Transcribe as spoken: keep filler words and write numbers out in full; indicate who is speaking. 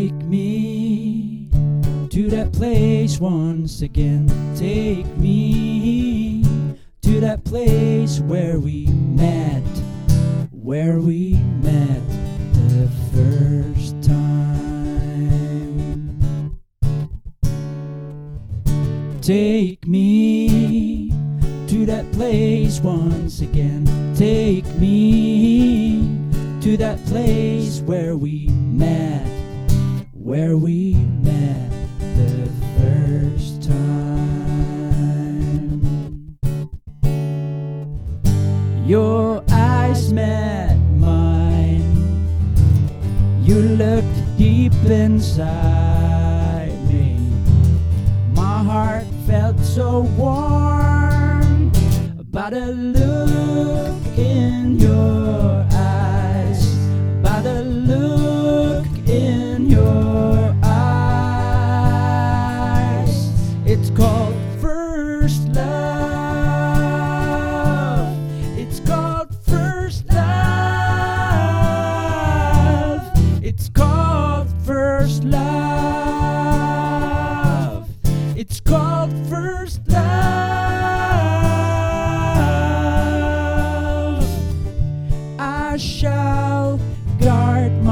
Speaker 1: Take me to that place once again. Take me to that place where we met, where we met the first time. Take me to that place once again. Take me to that place where we met, where we met the first time. Your eyes met mine. You looked deep inside me. My heart felt so warm by the look in your eyes, by the look in your eyes. It's called first love. It's called first love. It's called first love. It's called first love. I shall guard